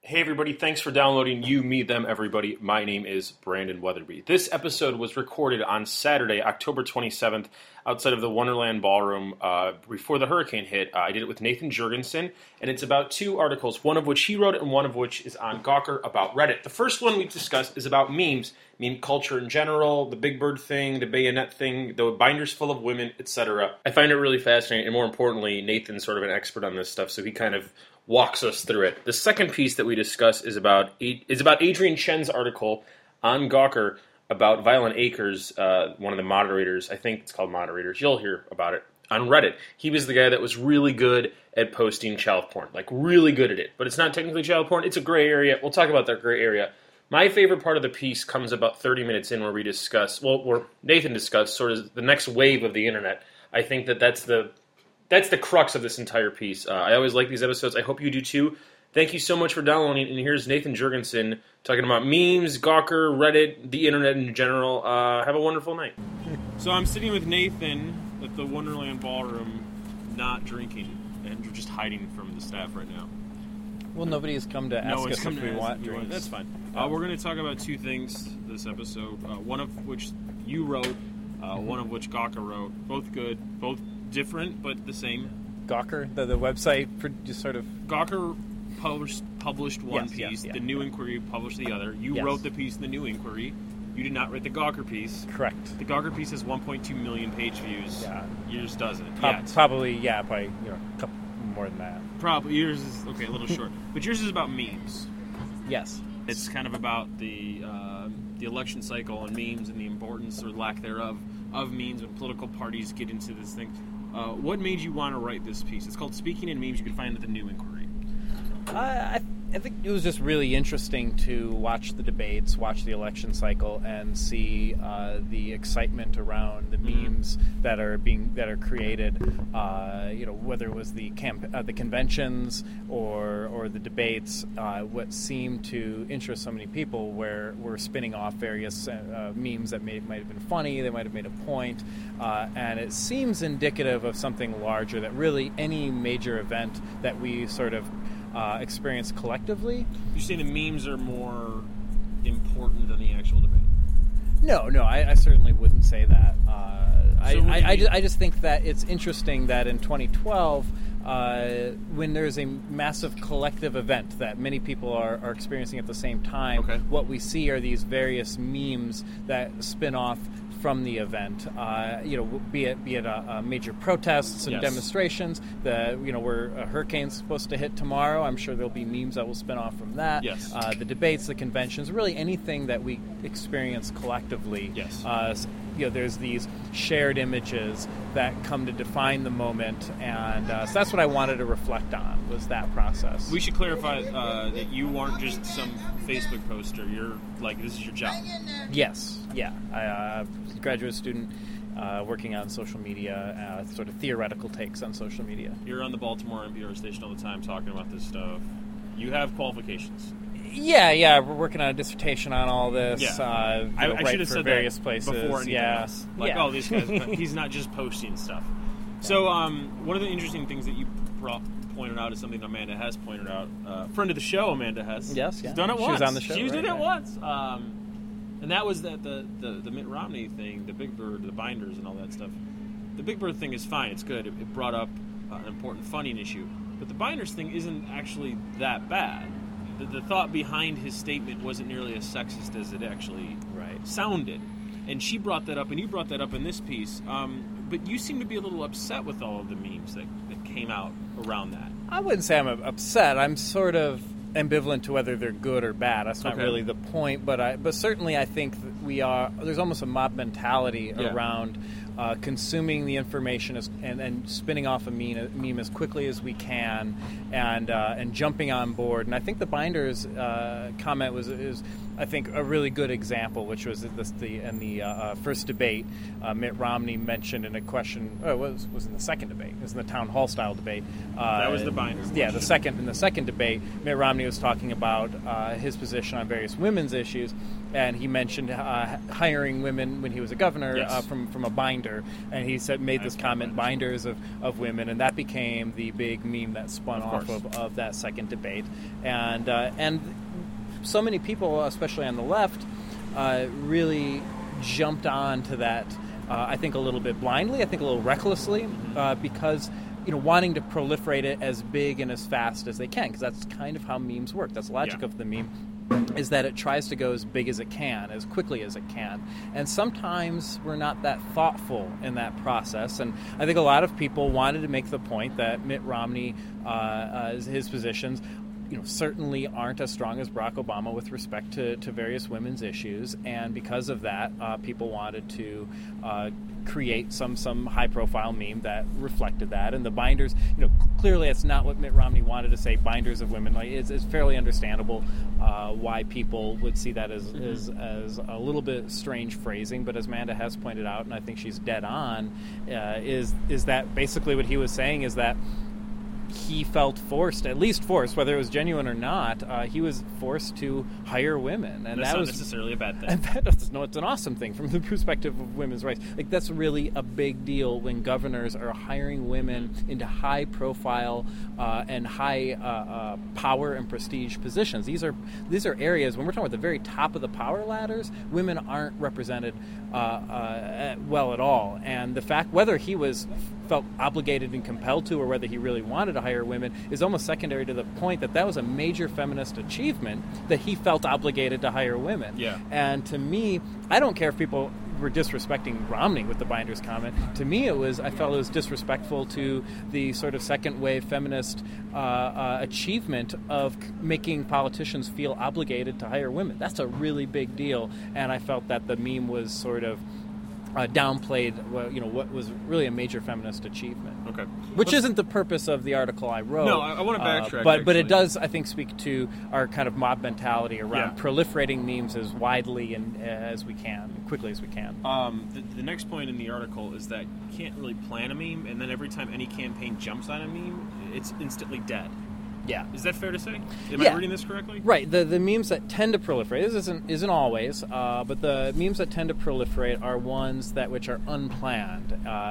Hey everybody, thanks for downloading You, Me, Them, Everybody. My name is Brandon Weatherby. This episode was recorded on Saturday, October 27th, outside of the Wonderland Ballroom before the hurricane hit. I did it with Nathan Jurgensen, and it's about two articles, one of which he wrote and one of which is on Gawker about Reddit. The first one we discussed is about memes, meme culture in general, the Big Bird thing, the bayonet thing, the binders full of women, etc. I find it really fascinating, and more importantly, Nathan's sort of an expert on this stuff, so he kind of walks us through it. The second piece that we discuss is about Adrian Chen's article on Gawker about Violent Acres, one of the moderators. I think it's called moderators. You'll hear about it on Reddit. He was the guy that was really good at posting child porn, like really good at it. But it's not technically child porn. It's a gray area. We'll talk about that gray area. My favorite part of the piece comes about 30 minutes in where we discuss, where Nathan discussed sort of the next wave of the internet. I think that's the crux of this entire piece. I always like these episodes. I hope you do too. Thank you so much for downloading. And here's Nathan Jurgensen talking about memes, Gawker, Reddit, the internet in general. Have a wonderful night. So I'm sitting with Nathan at the Wonderland Ballroom, not drinking, and just hiding from the staff right now. Well, nobody has come to ask us if we want drinks. That's fine. We're going to talk about two things this episode, one of which you wrote, one of which Gawker wrote. Both good, both different, but the same. Gawker, the website, just sort of... Gawker published one piece. The New Inquiry published the other. You wrote the piece in the New Inquiry. You did not write the Gawker piece. Correct. The Gawker piece has 1.2 million page views. Yeah. Yours doesn't. Probably a couple more than that. Probably. Yours is, a little short. But yours is about memes. Yes. It's kind of about the election cycle and memes and the importance or lack thereof of memes when political parties get into this thing. What made you want to write this piece? It's called Speaking in Memes. You can find it at the New Inquiry. I think it was just really interesting to watch the debates, watch the election cycle, and see the excitement around the memes that are created. Whether it was the conventions or the debates, what seemed to interest so many people were spinning off various memes that might have been funny, they might have made a point, and it seems indicative of something larger. That really any major event that we sort of experience collectively. You're saying the memes are more important than the actual debate? No, I certainly wouldn't say that. I just think that it's interesting that in 2012, when there's a massive collective event that many people are experiencing at the same time, what we see are these various memes that spin off from the event, be it major protests and demonstrations. Where a hurricane's supposed to hit tomorrow, I'm sure there'll be memes that will spin off from that. Yes. The debates, the conventions, really anything that we experience collectively. Yes. There's these shared images that come to define the moment, and so that's what I wanted to reflect on, was that process. We should clarify that you aren't just some Facebook poster. You're this is your job. Yes, yeah. I was a graduate student working on social media, sort of theoretical takes on social media. You're on the Baltimore NPR station all the time talking about this stuff. You have qualifications. Yeah, we're working on a dissertation on all this. Yeah. I should have said various that places. Before anything else. These guys, he's not just posting stuff. So one of the interesting things that you pointed out is something Amanda Hess pointed out. Friend of the show, Amanda Hess. Yes, She's done it once. She was on the show. She did it once. And that was that the Mitt Romney thing, the Big Bird, the binders and all that stuff. The Big Bird thing is fine. It's good. It brought up an important funding issue. But the binders thing isn't actually that bad. The thought behind his statement wasn't nearly as sexist as it actually sounded. And she brought that up, and you brought that up in this piece. But you seem to be a little upset with all of the memes that came out around that. I wouldn't say I'm upset. I'm sort of ambivalent to whether they're good or bad. That's not really the point. But certainly I think that there's almost a mob mentality around consuming the information and spinning off a meme as quickly as we can, and jumping on board. And I think the binders comment is I think a really good example, which was in the first debate. Mitt Romney mentioned in a question. Oh, it was in the second debate. It was in the town hall style debate. That was the binders. Yeah, in the second debate, Mitt Romney was talking about his position on various women's issues, and he mentioned hiring women when he was a governor from a binder binder, and he made this comment, binders of women, and that became the big meme that spun off of that second debate. And so many people, especially on the left, really jumped on to that, I think a little bit blindly, I think a little recklessly, because wanting to proliferate it as big and as fast as they can, because that's kind of how memes work. That's the logic of the meme, is that it tries to go as big as it can, as quickly as it can. And sometimes we're not that thoughtful in that process. And I think a lot of people wanted to make the point that Mitt Romney, his positions, certainly aren't as strong as Barack Obama with respect to various women's issues. And because of that, people wanted to create some high-profile meme that reflected that. And the binders, clearly it's not what Mitt Romney wanted to say, binders of women. Like, it's fairly understandable why people would see that as a little bit strange phrasing. But as Amanda has pointed out, and I think she's dead on, is that basically what he was saying is that he felt forced, whether it was genuine or not, he was forced to hire women. And that's not necessarily a bad thing. And it's an awesome thing from the perspective of women's rights. Like, that's really a big deal when governors are hiring women into high-profile and high power and prestige positions. These are areas, when we're talking about the very top of the power ladders, women aren't represented well at all. And the fact, whether he felt obligated and compelled to, or whether he really wanted to hire women, is almost secondary to the point that was a major feminist achievement, that he felt obligated to hire women. Yeah. And to me, I don't care if people were disrespecting Romney with the binders comment. To me, I felt it was disrespectful to the sort of second wave feminist achievement of making politicians feel obligated to hire women. That's a really big deal, and I felt that the meme was sort of downplayed, what was really a major feminist achievement. Okay, which isn't the purpose of the article I wrote. No, I want to backtrack. But it does, I think, speak to our kind of mob mentality around proliferating memes as widely and as we can, quickly as we can. The next point in the article is that you can't really plan a meme, and then every time any campaign jumps on a meme, it's instantly dead. Yeah. Is that fair to say? Am I reading this correctly? Right. The memes that tend to proliferate, this isn't always, but the memes that tend to proliferate are ones which are unplanned.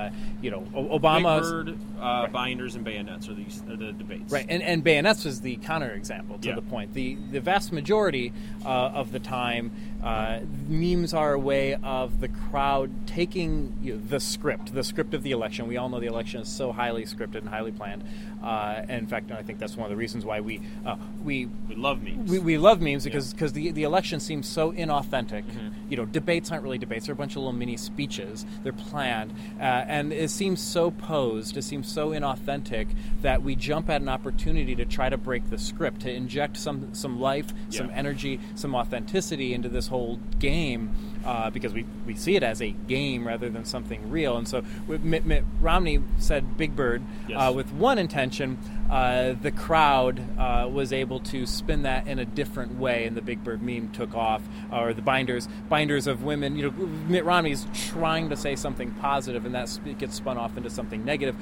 Obama's... Big Bird, binders, and bayonets are the debates. Right, and bayonets was the counterexample to the point. The vast majority of the time, memes are a way of the crowd taking the script of the election. We all know the election is so highly scripted and highly planned. And in fact, I think that's one of the reasons why we love memes. We love memes because the election seems so inauthentic. Debates aren't really debates; they're a bunch of little mini speeches. They're planned, and it seems so posed. It seems so inauthentic that we jump at an opportunity to try to break the script, to inject some life, some energy, some authenticity into this whole game, because we see it as a game rather than something real. And so Mitt Romney said Big Bird with one intention. The crowd was able to spin that in a different way, and the Big Bird meme took off, or the binders of women. Mitt Romney's trying to say something positive, and that gets spun off into something negative.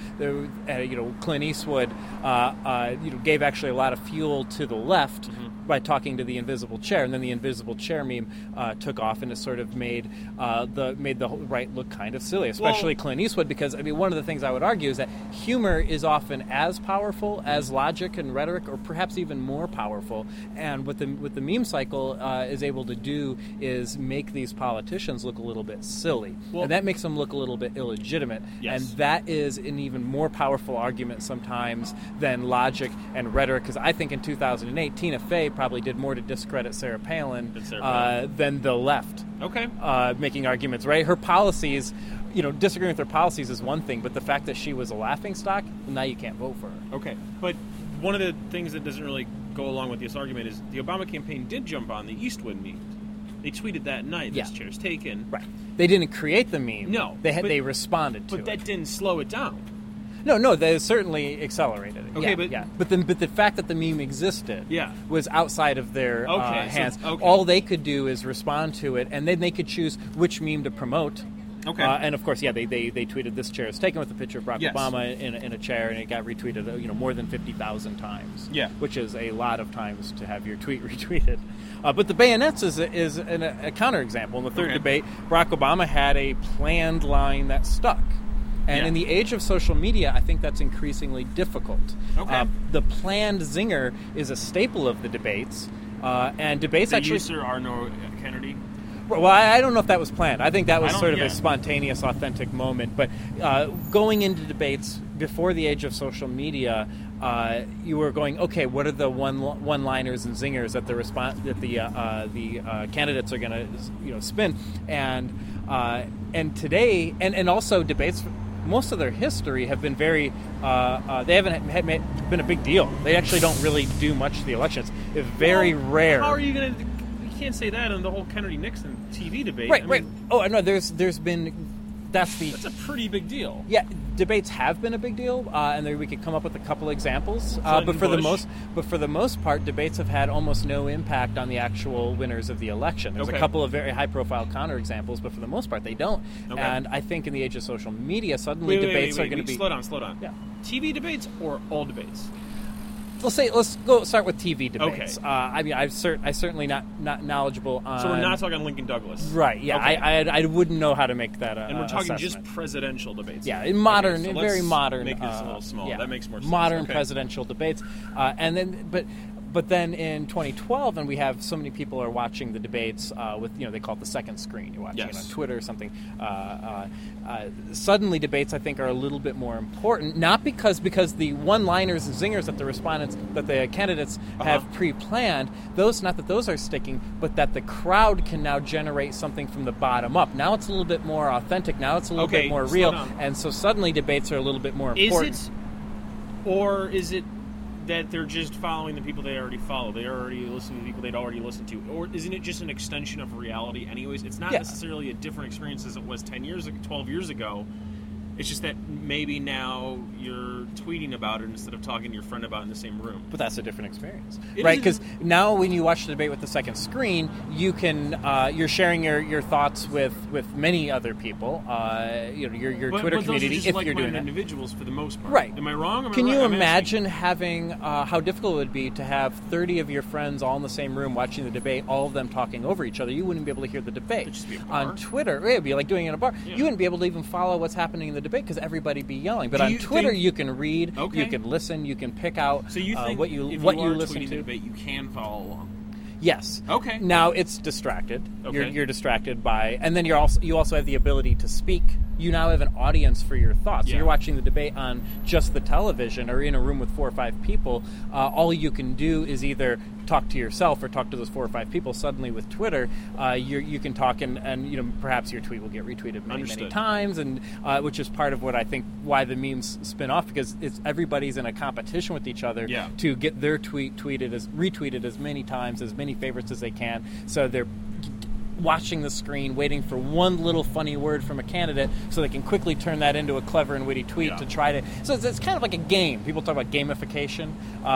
Clint Eastwood, gave actually a lot of fuel to the left by talking to the invisible chair, and then the invisible chair meme took off, and it sort of made the right look kind of silly, especially Clint Eastwood, because one of the things I would argue is that humor is often as powerful as logic and rhetoric, or perhaps even more powerful. And what the meme cycle is able to do is make these politicians look a little bit silly, and that makes them look a little bit illegitimate. Yes. And that is an even more powerful argument sometimes than logic and rhetoric, because I think in 2008, Tina Fey probably did more to discredit Sarah Palin than the left. Okay. Making arguments, right? Her policies, disagreeing with her policies is one thing, but the fact that she was a laughingstock, now you can't vote for her. Okay. But one of the things that doesn't really go along with this argument is the Obama campaign did jump on the Eastwood meme. They tweeted that night, this chair's taken. Right. They didn't create the meme. No. They responded to it. But that didn't slow it down. No, they certainly accelerated it. Okay, but the fact that the meme existed was outside of their hands. Okay. All they could do is respond to it, and then they could choose which meme to promote. Okay. And of course, they tweeted this chair is taken with a picture of Barack Yes. Obama in a chair, and it got retweeted more than 50,000 times. Yeah. Which is a lot of times to have your tweet retweeted. But the bayonets is a counterexample. In the third debate, Barack Obama had a planned line that stuck. And in the age of social media, I think that's increasingly difficult. Okay. The planned zinger is a staple of the debates, and debates The actually. Sir Arno Kennedy. Well, I don't know if that was planned. I think that was sort of a spontaneous, authentic moment. But going into debates before the age of social media, you were going, okay, what are the one-liners and zingers that the candidates are going to spin, and today, and also debates. Most of their history have been very. They haven't been a big deal. They actually don't really do much to the elections. It's very rare. How are you going to? You can't say that on the whole Kennedy-Nixon TV debate. Right. Oh no, there's been. That's a pretty big deal. Yeah, debates have been a big deal, and there we could come up with a couple examples. But for the most part, debates have had almost no impact on the actual winners of the election. There's a couple of very high-profile counterexamples, but for the most part, they don't. Okay. And I think in the age of social media, suddenly debates are going to be. Slow down. Yeah. TV debates or all debates? Let's go start with TV debates. Okay. I'm certainly not knowledgeable on. So we're not talking Lincoln Douglas, right? Yeah, okay. I wouldn't know how to make that. And we're talking assessment. just presidential debates. Yeah, in modern, so very modern. Make this a little small. Yeah, that makes more sense. Modern presidential debates, and then But then in 2012, and we have so many people are watching the debates with, they call it the second screen. You're watching it on Twitter or something. Suddenly, debates I think are a little bit more important, not because the one-liners and zingers that the candidates have pre-planned. Not that those are sticking, but that the crowd can now generate something from the bottom up. Now it's a little bit more authentic. Now it's a little bit more real, and so suddenly debates are a little bit more important. Is it that they're just following the people they already follow? They already listen to the people they'd already listened to? Or isn't it just an extension of reality anyways? It's not necessarily a different experience as it was 12 years ago. It's just that maybe now you're tweeting about it instead of talking to your friend about it in the same room. But that's a different experience, right? Because now when you watch the debate with the second screen, you can you're sharing your thoughts with many other people. Your Twitter community. Those are just if you're doing that, individuals for the most part, right? Am I wrong? Can you imagine having how difficult it would be to have 30 of your friends all in the same room watching the debate, all of them talking over each other? You wouldn't be able to hear the debate. It'd just be a bar. On Twitter. It'd be like doing it in a bar. Yeah. You wouldn't be able to even follow what's happening in the debate because everybody'd be yelling. But on Twitter, you can read, you can listen, you can pick out so you think what you listen to. The debate, you can follow along. Yes. Okay. Now it's distracted. Okay. You're distracted by, and then you also have the ability to speak. You now have an audience for your thoughts. So you're watching the debate on just the television or in a room with 4 or 5 people. All you can do is either talk to yourself or talk to those 4 or 5 people. Suddenly with Twitter, you can talk and perhaps your tweet will get retweeted many times, and which is part of what I think why the memes spin off, because everybody's in a competition with each other to get their tweet retweeted as many times, as many favorites as they can. So they're watching the screen, waiting for one little funny word from a candidate so they can quickly turn that into a clever and witty tweet to try to... So it's kind of like a game. People talk about gamification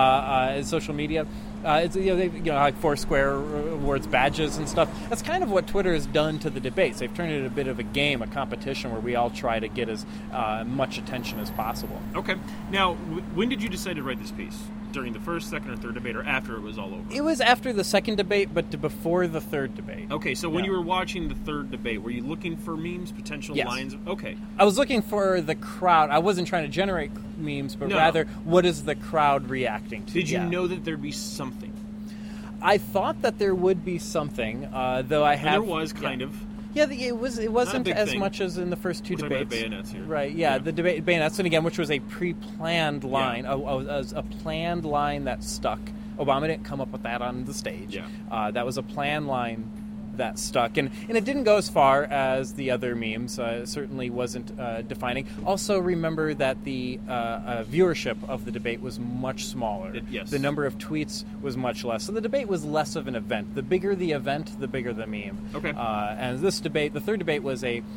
in social media. It's like Foursquare awards badges and stuff. That's kind of what Twitter has done to the debates. They've turned it into a bit of a game, a competition where we all try to get as much attention as possible. Okay. Now, when did you decide to write this piece? During the first, second, or third debate, or after it was all over? It was after the second debate, but before the third debate. Okay, so when you were watching the third debate, were you looking for memes, potential lines? Okay. I was looking for the crowd. I wasn't trying to generate memes, but rather, what is the crowd reacting to? Did you know that there'd be something? I thought that there would be something, though I have... There was, kind of. Yeah, it wasn't as much as in the first two debates. About bayonets here. Right, yeah, the debate bayonets, and again, which was a pre-planned line, a planned line that stuck. Obama didn't come up with that on the stage. Yeah. That was a planned line that stuck, and it didn't go as far as the other memes. It certainly wasn't defining. Also, remember that the viewership of the debate was much smaller. The number of tweets was much less, so the debate was less of an event. The bigger the event, the bigger the meme. Okay. And this debate, the third debate, was a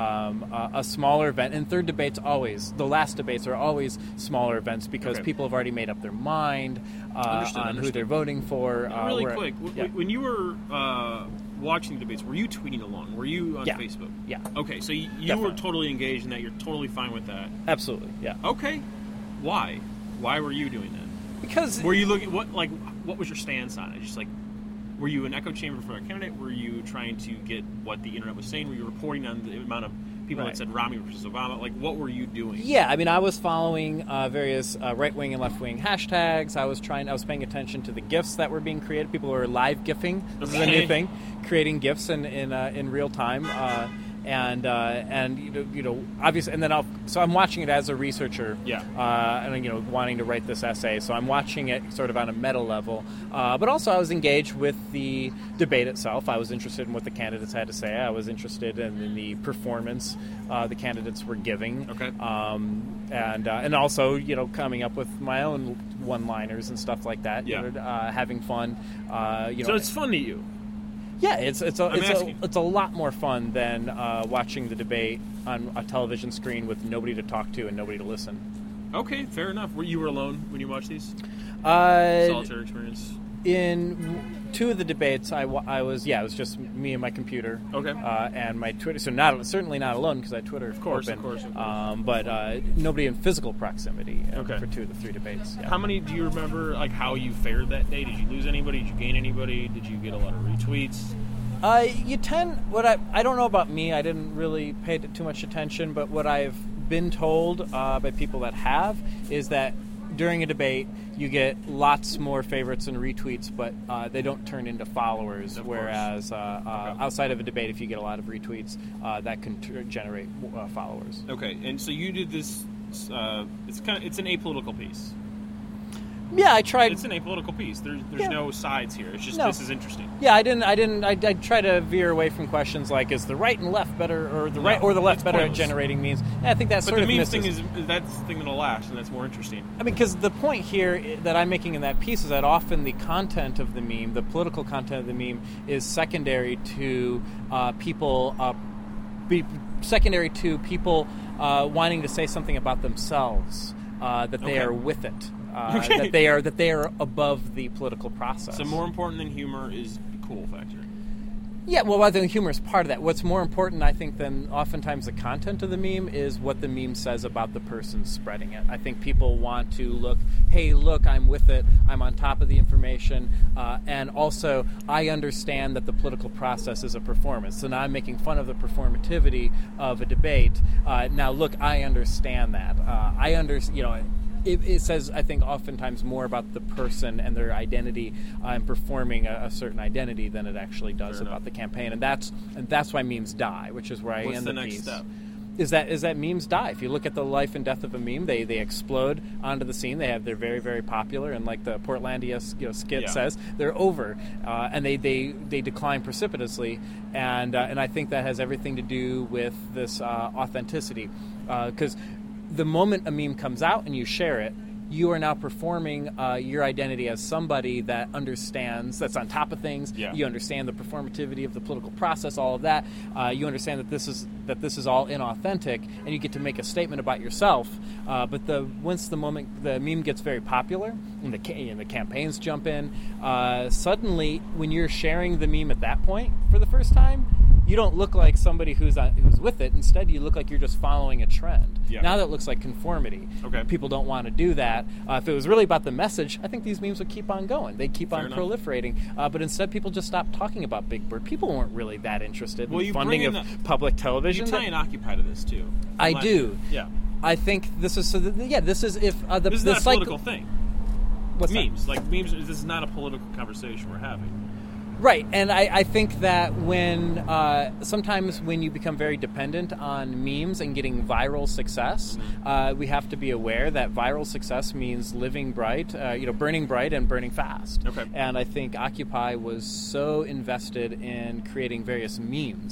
smaller event, and the last debates are always smaller events because people have already made up their mind on who they're voting for. Really quick, when you were watching the debates, were you tweeting along? Were you on Yeah. Facebook? Yeah. Okay, so you were Definitely. totally engaged in that. You're totally fine with that. Absolutely. Yeah. Okay. Why? Why were you doing that? Because Were you looking what was your stance on it? Just like, were you an echo chamber for a candidate? Were you trying to get what the internet was saying? Were you reporting on the amount of people Right. that said Romney versus Obama? Like, what were you doing? yeah, I mean, I was following various right-wing and left-wing hashtags. I was paying attention to the GIFs that were being created. People were live GIFing. This is a Okay. new thing, creating GIFs in real time. And obviously, and then so I'm watching it as a researcher, Yeah. and wanting to write this essay. So I'm watching it sort of on a meta level, but also I was engaged with the debate itself. I was interested in what the candidates had to say. I was interested in the performance the candidates were giving. Okay. And also coming up with my own one-liners and stuff like that. Yeah. Having fun. So it's fun to you. Yeah, it's asking. a lot more fun than watching the debate on a television screen with nobody to talk to and nobody to listen. Okay, fair enough. You were alone when you watched these? Uh, Solitaire experience. in two of the debates, it was just me and my computer. Okay. And my Twitter. So certainly not alone because I Twitter Of course. but nobody in physical proximity Okay. for two of the three debates. Yeah. How many do you remember? Like how you fared that day? Did you lose anybody? Did you gain anybody? Did you get a lot of retweets? You tend I don't know about me. I didn't really pay too much attention, but what I've been told by people that have is that during a debate you get lots more favorites and retweets, but they don't turn into followers. Of whereas outside of a debate, if you get a lot of retweets, that can generate followers. Okay, and so you did this. It's an apolitical piece. Yeah, I tried. It's an apolitical piece. There's Yeah. no sides here. It's just No. this is interesting. Yeah, I try to veer away from questions like, is the right and left better, or the right or the left it's better pointless. at generating memes? Yeah, I think that's But sort the of memes misses. thing is that's the thing that'll last, and that's more interesting. I mean, because the point here that I'm making in that piece is that often the content of the meme, the political content of the meme, is secondary to people wanting to say something about themselves, that they Okay. are with it, Okay. that they are above the political process. So more important than humor is the cool factor. Yeah, well, I think humor is part of that. What's more important, I think, than oftentimes the content of the meme is what the meme says about the person spreading it. I think people want to look, I'm with it, I'm on top of the information, and also I understand that the political process is a performance. So now I'm making fun of the performativity of a debate. Now, look, I understand that. It says, I think, oftentimes more about the person and their identity and performing a certain identity than it actually does Fair about enough. the campaign, and that's why memes die, which is where I What's end the the next piece. step? Is that memes die? If you look at the life and death of a meme, they explode onto the scene. They're very, very popular, and like the Portlandia skit Yeah. says, they're over, and they decline precipitously. And I think that has everything to do with this authenticity, because the moment a meme comes out and you share it, you are now performing your identity as somebody that understands, that's on top of things. Yeah. You understand the performativity of the political process, all of that. You understand that this is all inauthentic, and you get to make a statement about yourself. But once the moment the meme gets very popular and the campaigns jump in, suddenly when you're sharing the meme at that point for the first time, you don't look like somebody who's with it. Instead, you look like you're just following a trend. Yeah. Now that looks like conformity. Okay. People don't want to do that. If it was really about the message, I think these memes would keep on going. They'd keep Fair on enough. proliferating. But instead, people just stopped talking about Big Bird. People weren't really that interested Well, in you funding bring of in public television. You tie in Occupy to this too. I Last do. year. Yeah. I think this is this is if the This is not a cycle. political thing. What's that? Memes. Like memes. This is not a political conversation we're having. Right, and I think that when sometimes when you become very dependent on memes and getting viral success, we have to be aware that viral success means living bright, burning bright and burning fast. Okay. And I think Occupy was so invested in creating various memes,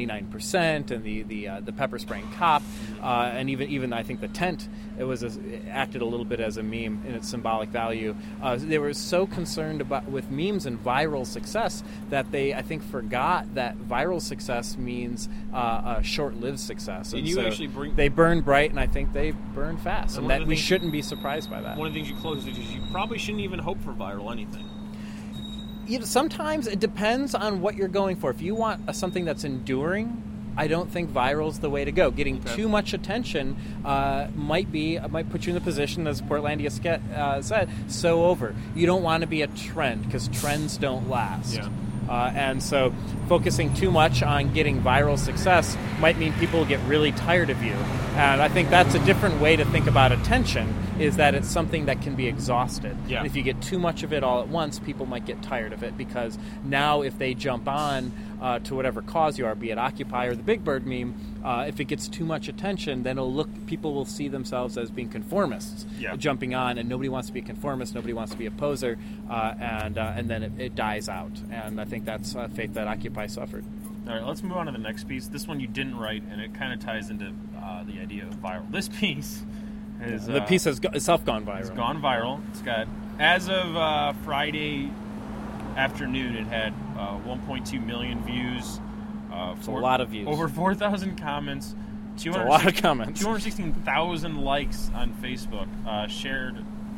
99% and the pepper spraying cop, and even I think the tent. It acted a little bit as a meme in its symbolic value. They were so concerned with memes and viral success that they, I think, forgot that viral success means a short-lived success. And you so actually they burn bright, and I think they burn fast, And and one of that the we things- shouldn't be surprised by that. One of the things you closed is you probably shouldn't even hope for viral anything. Sometimes it depends on what you're going for. If you want something that's enduring, I don't think viral's the way to go. Getting too much attention might put you in the position, as Portlandia said, so over. You don't want to be a trend because trends don't last. Yeah. And so focusing too much on getting viral success might mean people get really tired of you. And I think that's a different way to think about attention, is that it's something that can be exhausted. Yeah. And if you get too much of it all at once, people might get tired of it, because now if they jump on to whatever cause you are, be it Occupy or the Big Bird meme, if it gets too much attention, then people will see themselves as being conformists, jumping on, and nobody wants to be a conformist, nobody wants to be a poser, and then it dies out. And I think that's a fate that Occupy suffered. All right, let's move on to the next piece. This one you didn't write, and it kind of ties into the idea of viral. This piece is... the piece has itself gone viral. It's gone viral. It's got, as of Friday afternoon, it had 1.2 million views. It's a lot of views. Over 4,000 comments. It's a lot of comments. 216,000 likes on Facebook. Shared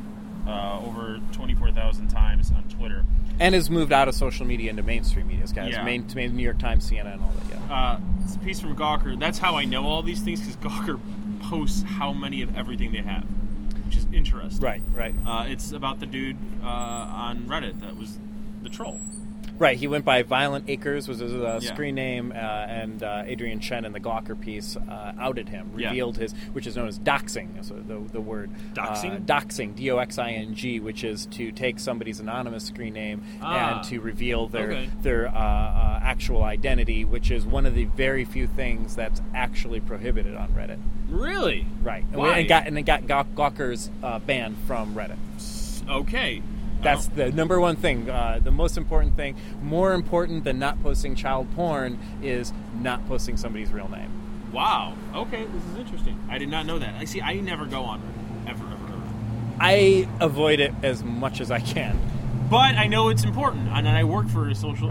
over 24,000 times on Twitter. And has moved out of social media into mainstream media. It's got New York Times, CNN, all that, It's a piece from Gawker. That's how I know all these things, because Gawker posts how many of everything they have, which is interesting. Right. It's about the dude on Reddit that was the troll. Right, he went by Violent Acres, was his screen name, and Adrian Chen in the Gawker piece outed him, revealed his, which is known as doxing, so the word. Doxing? Doxing, D-O-X-I-N-G, which is to take somebody's anonymous screen name and to reveal their actual identity, which is one of the very few things that's actually prohibited on Reddit. Really? Right. Why? And it got Gawker's banned from Reddit. Okay. That's the number one thing. The most important thing, more important than not posting child porn, is not posting somebody's real name. Wow. Okay, this is interesting. I did not know that. I never go on Reddit. Ever. I avoid it as much as I can. But I know it's important. And I work for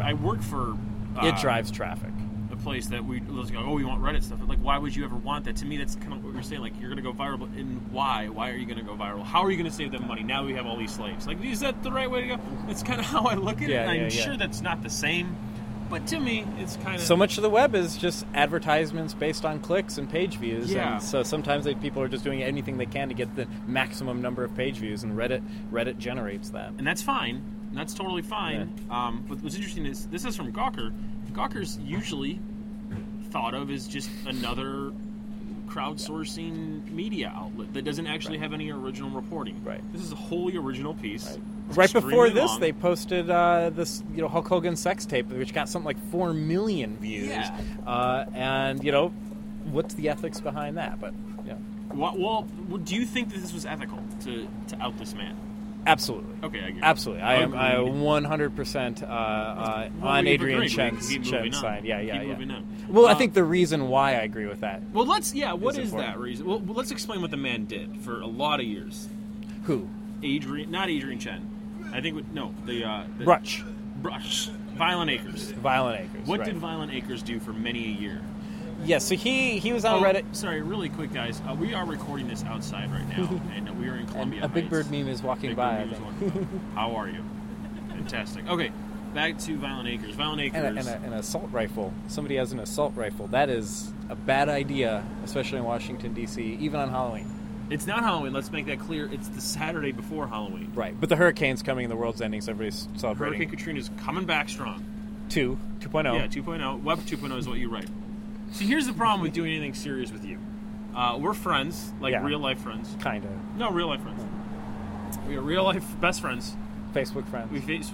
it drives traffic. A place that we want Reddit stuff. Like, why would you ever want that? To me, that's kind of what you're saying. Like, you're going to go viral, but why? Why are you going to go viral? How are you going to save them money? Now we have all these slaves. Like, is that the right way to go? That's kind of how I look at it. And I'm sure that's not the same. But to me, it's kind of... So much of the web is just advertisements based on clicks and page views. Yeah. And so sometimes people are just doing anything they can to get the maximum number of page views, and Reddit generates that. And that's fine. And that's totally fine. Yeah. But what's interesting is, this is from Gawker. Gawker's usually thought of as just another crowdsourcing media outlet that doesn't actually have any original reporting. Right. This is a wholly original piece. Right before this, they posted this, Hulk Hogan sex tape, which got something like 4 million views. Yeah. And what's the ethics behind that? But well, do you think that this was ethical to out this man? Absolutely. Okay, I agree. Absolutely. I am 100% on Adrian Chen's side. Yeah. Well, I think the reason why I agree with that. Well, what is that reason? Well, let's explain what the man did for a lot of years. Who? Not Adrian Chen. I think, the Brush. Violent Acres. Violent Acres. What did Violent Acres do for many a year? Yeah, so he was on Reddit. Sorry, really quick, guys. We are recording this outside right now, and we are in Columbia Heights. A Big Bird meme is walking by. How are you? Fantastic. Okay, back to Violent Acres. Violent Acres. And an assault rifle. Somebody has an assault rifle. That is a bad idea, especially in Washington, D.C., even on Halloween. It's not Halloween. Let's make that clear. It's the Saturday before Halloween. Right, but the hurricane's coming and the world's ending, so everybody's celebrating. Hurricane Katrina's coming back strong. 2.0. Yeah, 2.0. Web 2.0 is what you write. See, here's the problem with doing anything serious with you. We're friends, real-life friends. Kind of. No, real-life friends. We are real-life best friends. Facebook friends.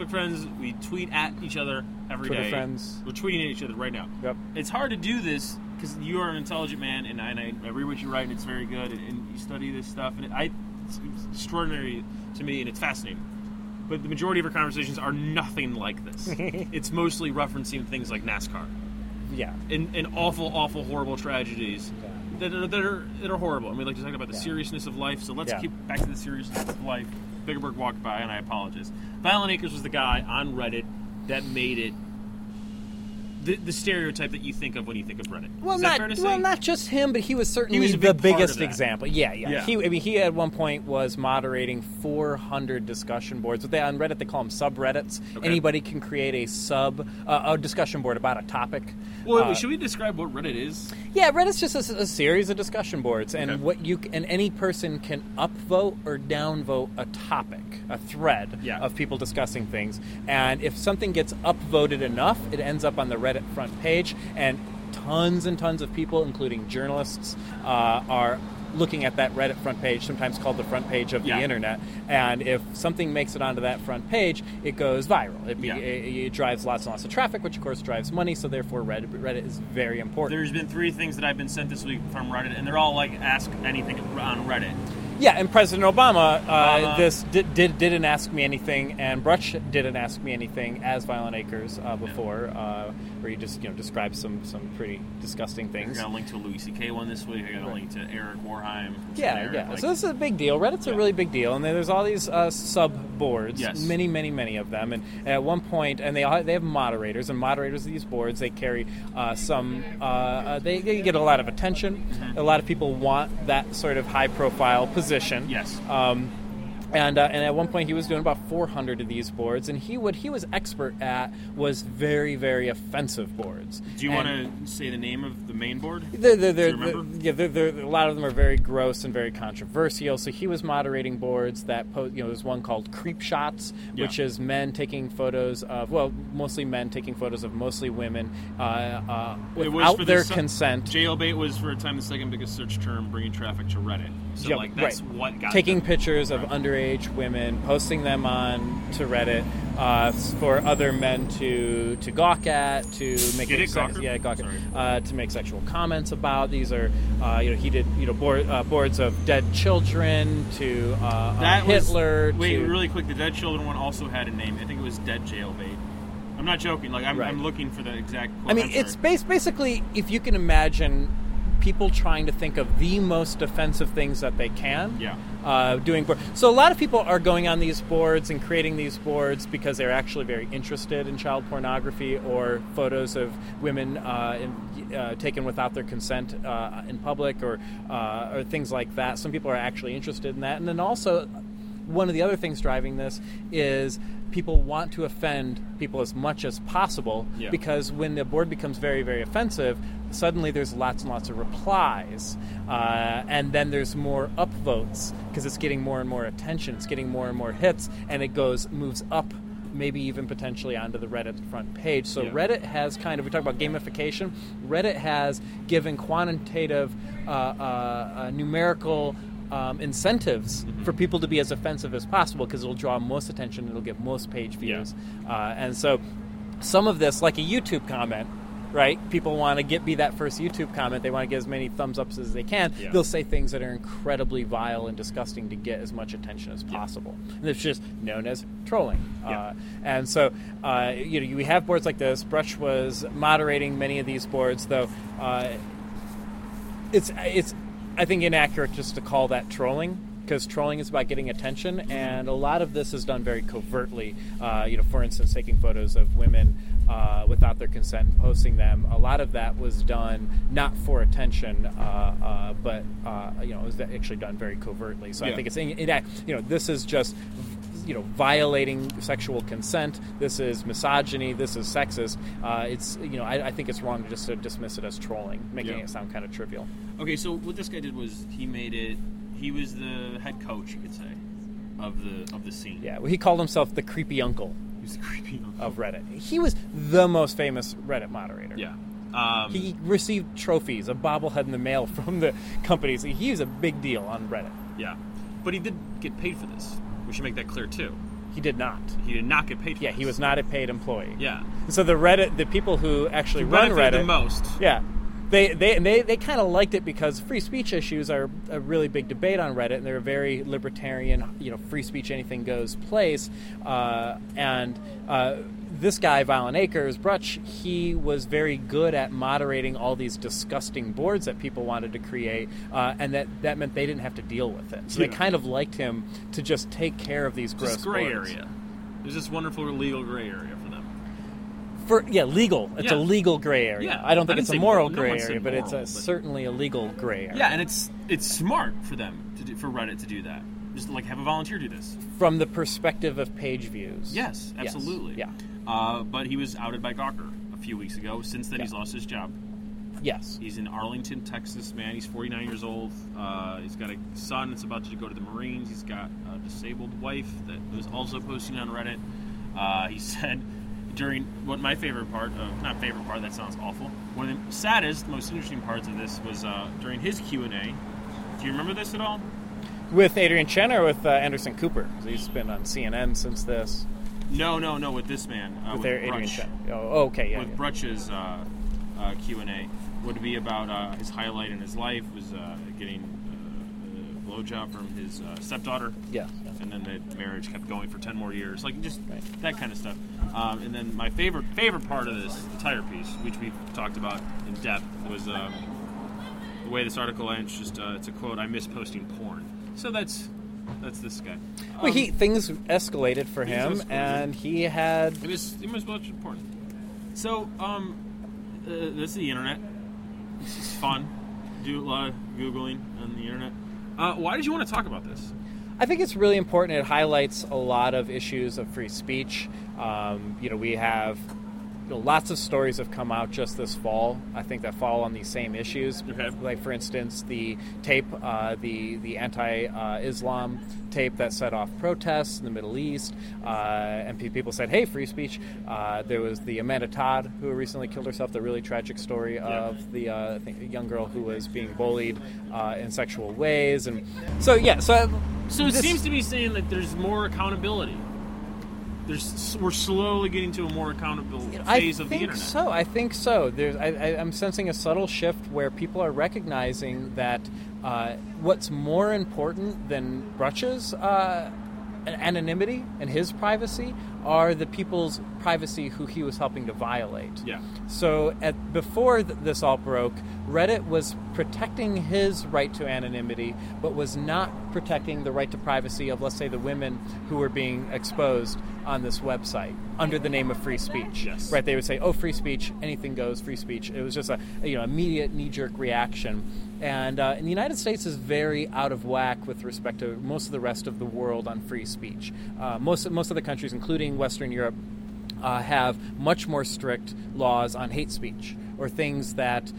We tweet at each other every Twitter day. friends. We're tweeting at each other right now. Yep. It's hard to do this because you are an intelligent man, and I read what you write, and it's very good, and you study this stuff, and it's extraordinary to me, and it's fascinating. But the majority of our conversations are nothing like this. It's mostly referencing things like NASCAR. Yeah. And awful, awful, horrible tragedies that are horrible. And we like to talk about the seriousness of life, so let's keep back to the seriousness of life. Biggerberg walked by, and I apologize. Violent Acres was the guy on Reddit that made it the stereotype that you think of when you think of Reddit. Well, Is that fair to say? Well, not just him, but he was certainly He was a the big part biggest of that. example. Yeah. He at one point was moderating 400 discussion boards. But on Reddit, they call them subreddits. Okay. Anybody can create a discussion board about a topic. Well, should we describe what Reddit is? Yeah, Reddit's just a series of discussion boards, and Okay. any person can upvote or downvote a topic, a thread of people discussing things. And if something gets upvoted enough, it ends up on the Reddit front page, and tons of people, including journalists, are looking at that Reddit front page, sometimes called the front page of the internet. And if something makes it onto that front page, it goes viral. It drives lots and lots of traffic, which of course drives money. So therefore, Reddit is very important. There's been 3 things that I've been sent this week from Reddit, and they're all like ask anything on Reddit. Yeah, and President Obama didn't ask me anything, and Brutch didn't ask me anything as Violent Acres before, where he just described some pretty disgusting things. I got a link to a Louis C.K. one this week. I got a link to Eric Warheim. Yeah. So this is a big deal. Reddit's a really big deal, and there's all these sub boards, many of them, and at one point, and they have moderators, and moderators of these boards, they carry they get a lot of attention. Mm-hmm. A lot of people want that sort of high profile position. Yes. And at one point he was doing about 400 of these boards, and he was expert at was very, very offensive boards. Do you want to say the name of the main board? A lot of them are very gross and very controversial. So he was moderating boards that there's one called Creep Shots, which is men taking photos of mostly men taking photos of mostly women without their consent. Jailbait was for a time the second biggest search term, bringing traffic to Reddit. So that's what got taking them. Pictures of underage women, posting them on to Reddit for other men to gawk at, to make to make sexual comments about. These are he did boards of dead children to Hitler. Really quick, the dead children one also had a name. I think it was Dead Jailbait. I'm not joking. I'm looking for the exact quote. I mean, it's basically, if you can imagine people trying to think of the most offensive things that they can. Doing boards. So a lot of people are going on these boards and creating these boards because they're actually very interested in child pornography or photos of women taken without their consent in public or things like that. Some people are actually interested in that. And then also, one of the other things driving this is people want to offend people as much as possible because when the board becomes very, very offensive, suddenly there's lots and lots of replies, and then there's more upvotes because it's getting more and more attention, it's getting more and more hits, and it moves up, maybe even potentially onto the Reddit front page. So Reddit has we talk about gamification, Reddit has given quantitative, numerical incentives for people to be as offensive as possible because it'll draw most attention, it'll get most page views. And so some of this, like a YouTube comment, right? People want to be that first YouTube comment. They want to get as many thumbs ups as they can. They'll say things that are incredibly vile and disgusting to get as much attention as possible. And it's just known as trolling. And so, we have boards like this. Brutch was moderating many of these boards, though. It's I think inaccurate just to call that trolling, because trolling is about getting attention, and a lot of this is done very covertly. For instance, taking photos of women without their consent and posting them. A lot of that was done not for attention, but it was actually done very covertly. So I think it's this is just violating sexual consent. This is misogyny. This is sexist. I think it's wrong just to dismiss it as trolling, making it sound kind of trivial. Okay, so what this guy did was he was the head coach, you could say, of the scene. Yeah, well, he called himself the creepy uncle. He was the creepy uncle of Reddit. He was the most famous Reddit moderator. Yeah. He received trophies, a bobblehead in the mail from the companies. He was a big deal on Reddit. Yeah, but he did get paid for this. We should make that clear too. He did not. He did not get paid for this. He was not a paid employee. Yeah. So the people who actually run Reddit the most. Yeah. They kind of liked it because free speech issues are a really big debate on Reddit, and they're a very libertarian, free speech, anything goes place. This guy, Violent Acres, Brutch, he was very good at moderating all these disgusting boards that people wanted to create, and that meant they didn't have to deal with it. So they kind of liked him to just take care of these gross gray boards. area. There's this wonderful legal gray area for them. legal. It's a legal gray area. Yeah. I don't think it's a moral gray one said area, but moral, it's certainly a legal gray area. Yeah, and it's smart for them for Reddit to do that. Just like have a volunteer do this from the perspective of page views. Yes, absolutely. Yes. Yeah. But he was outed by Gawker a few weeks ago. Since then, he's lost his job. Yes. He's in Arlington, Texas, man. He's 49 years old. He's got a son that's about to go to the Marines. He's got a disabled wife that was also posting on Reddit. He said during my favorite part of, not favorite part, that sounds awful. One of the saddest, most interesting parts of this was during his Q&A. Do you remember this at all? With Adrian Chen or with Anderson Cooper? He's been on CNN since this. No, with this man. With Brutch. Adrian Chen. Oh, okay, yeah. With Brutch's Q&A would be about his highlight in his life was getting a blowjob from his stepdaughter. Yeah. And then the marriage kept going for 10 more years. Like, just that kind of stuff. And then my favorite part of this entire piece, which we've talked about in depth, was the way this article ends. Just it's a quote, "I miss posting porn." So that's this guy. Well, things escalated for him, and he had... He miss watching porn. So, this is the internet. This is fun. Do a lot of Googling on the internet. Why did you want to talk about this? I think it's really important. It highlights a lot of issues of free speech. We have lots of stories have come out just this fall, I think, that fall on these same issues. Okay. Like, for instance, the tape, the anti-Islam tape that set off protests in the Middle East, and people said, hey, free speech. There was the Amanda Todd, who recently killed herself, the really tragic story of the I think, a young girl who was being bullied in sexual ways. And so it seems to be saying that there's more accountability. We're slowly getting to a more accountable phase of the internet. I think so. I'm sensing a subtle shift where people are recognizing that what's more important than Brutch's anonymity and his privacy are the people's privacy who he was helping to violate. Yeah. So before this all broke, Reddit was protecting his right to anonymity, but was not protecting the right to privacy of, let's say, the women who were being exposed on this website under the name of free speech. Yes. Right? They would say, "Oh, free speech, anything goes, free speech." It was just a immediate knee-jerk reaction. And the United States is very out of whack with respect to most of the rest of the world on free speech. Most of the countries, including Western Europe, have much more strict laws on hate speech or things that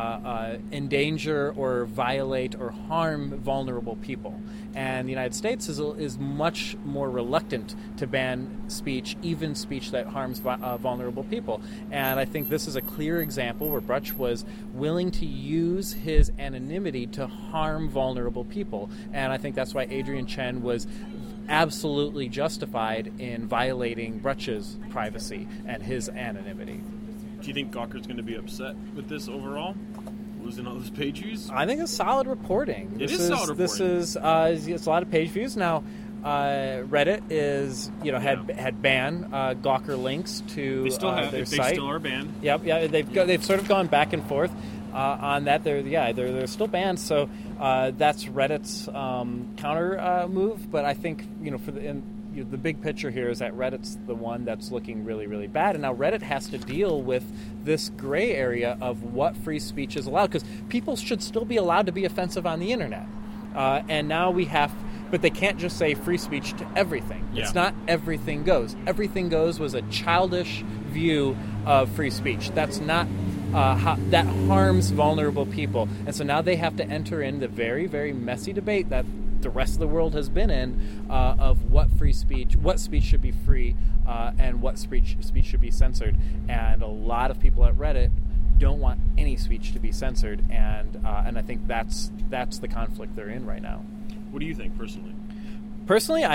endanger or violate or harm vulnerable people. And the United States is much more reluctant to ban speech, even speech that harms vulnerable people. And I think this is a clear example where Brutch was willing to use his anonymity to harm vulnerable people. And I think that's why Adrian Chen was absolutely justified in violating Brutch's privacy and his anonymity. Do you think Gawker's going to be upset with this overall? Losing all those page views? I think it's solid reporting. It is solid reporting. This is it's a lot of page views. Now, Reddit is had banned Gawker links to they still have, their they site. still are banned. Yep, yeah, they've sort of gone back and forth on that. They're still banned. So that's Reddit's counter move. But I think for the big picture here is that Reddit's the one that's looking really, really bad. And now Reddit has to deal with this gray area of what free speech is allowed, because people should still be allowed to be offensive on the internet. And now but they can't just say free speech to everything. Yeah. It's not everything goes. Everything goes was a childish view of free speech. That's not that harms vulnerable people. And so now they have to enter in the very, very messy debate that the rest of the world has been in of what speech should be free, and what speech should be censored. And a lot of people at Reddit don't want any speech to be censored, and I think that's the conflict they're in right now. What do you think personally? Personally,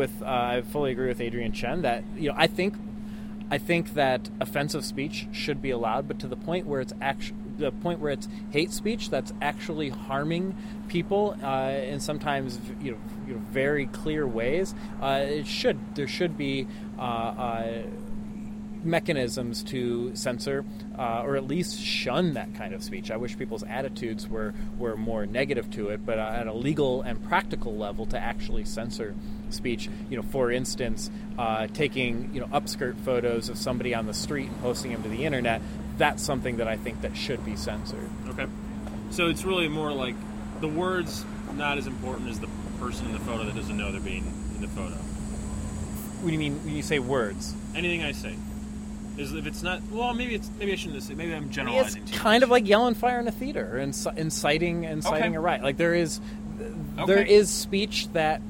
I fully agree with Adrian Chen that I think that offensive speech should be allowed, but to the point where it's hate speech that's actually harming people in sometimes very clear ways. There should be mechanisms to censor or at least shun that kind of speech. I wish people's attitudes were more negative to it, but at a legal and practical level to actually censor speech. For instance, taking upskirt photos of somebody on the street and posting them to the internet, that's something that I think that should be censored. Okay. So it's really more like the words not as important as the person in the photo that doesn't know they're being in the photo. What do you mean when you say words? Anything I say. If it's not, well, maybe I shouldn't say. Maybe I'm generalizing. It's kind of like yelling fire in a theater and inciting a riot. Like there is speech that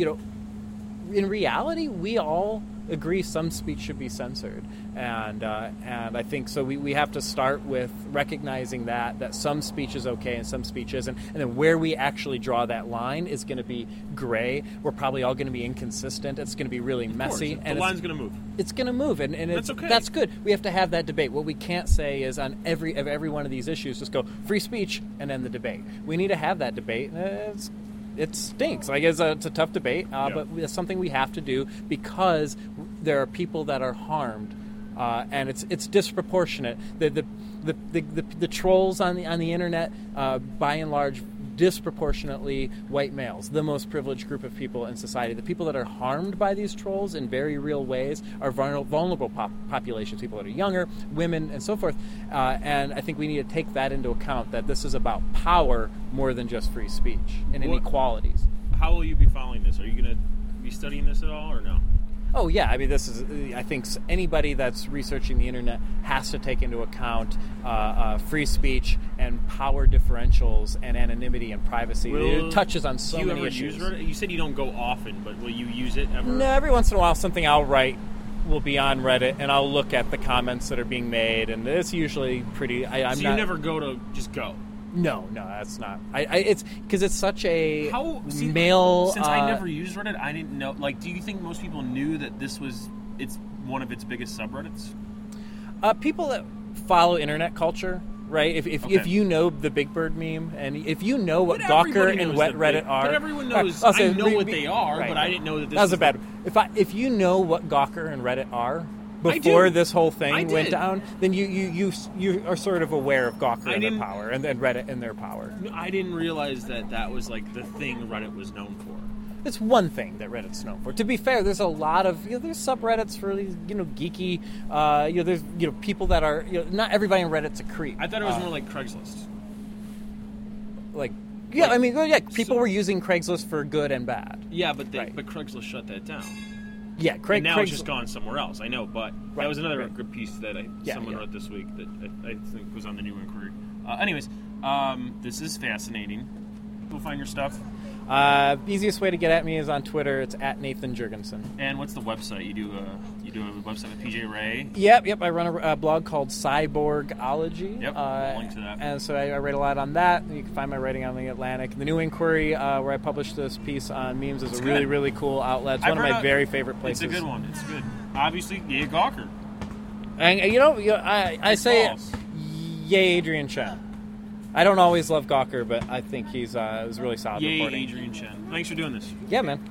in reality we all agree some speech should be censored, and I think so. We have to start with recognizing that some speech is okay and some speech isn't, and then where we actually draw that line is going to be gray. We're probably all going to be inconsistent. It's going to be really messy, and the line's going to move. It's going to move, and that's okay. That's good. We have to have that debate. What we can't say is on every one of these issues, just go free speech and end the debate. We need to have that debate. It stinks. I guess it's a tough debate, but it's something we have to do because there are people that are harmed, and it's disproportionate. The trolls on the internet, by and large, disproportionately white males, the most privileged group of people in society. The people that are harmed by these trolls in very real ways are vulnerable populations, people that are younger, women, and so forth. And I think we need to take that into account, that this is about power more than just free speech and inequalities. How will you be following this? Are you going to be studying this at all or no? Oh, yeah. I mean, I think anybody that's researching the internet has to take into account free speech and power differentials and anonymity and privacy. It touches on so many issues. Use Reddit? You said you don't go often, but will you use it ever? No, every once in a while something I'll write will be on Reddit, and I'll look at the comments that are being made, and it's usually pretty... You never go to just go? No, that's not. It's because it's such a male. Since I never used Reddit, I didn't know. Like, do you think most people knew that it's one of its biggest subreddits? People that follow internet culture, right? If you know the Big Bird meme, and if you know what Gawker and Reddit are, but everyone knows. I know what they are, right, but I didn't know that. That was a bad. If you know what Gawker and Reddit are before this whole thing went down, then you are sort of aware of Gawker and their power, and Reddit and their power. I didn't realize that was like the thing Reddit was known for. It's one thing that Reddit's known for. To be fair, there's a lot of there's subreddits for geeky. There's people that are not everybody in Reddit's a creep. I thought it was more like Craigslist. People were using Craigslist for good and bad. Yeah, but Craigslist shut that down. Yeah, now it's just gone somewhere else. I know, but that was another good piece that someone wrote this week that I think was on the New Inquiry. Anyways, this is fascinating. We'll find your stuff. Easiest way to get at me is on Twitter. It's at Nathan Jurgensen. And what's the website? You do a website with PJ Ray? Yep. I run a blog called Cyborgology. Yep, I'll link to that. And so I write a lot on that. You can find my writing on The Atlantic. The New Inquiry, where I published this piece on memes, is really, really cool outlet. It's one of my very favorite places. It's a good one. It's good. Obviously, yay Gawker. And I say yay Adrian Chen. I don't always love Gawker, but I think he's was really solid reporting. Adrian Chen. Thanks for doing this. Yeah, man.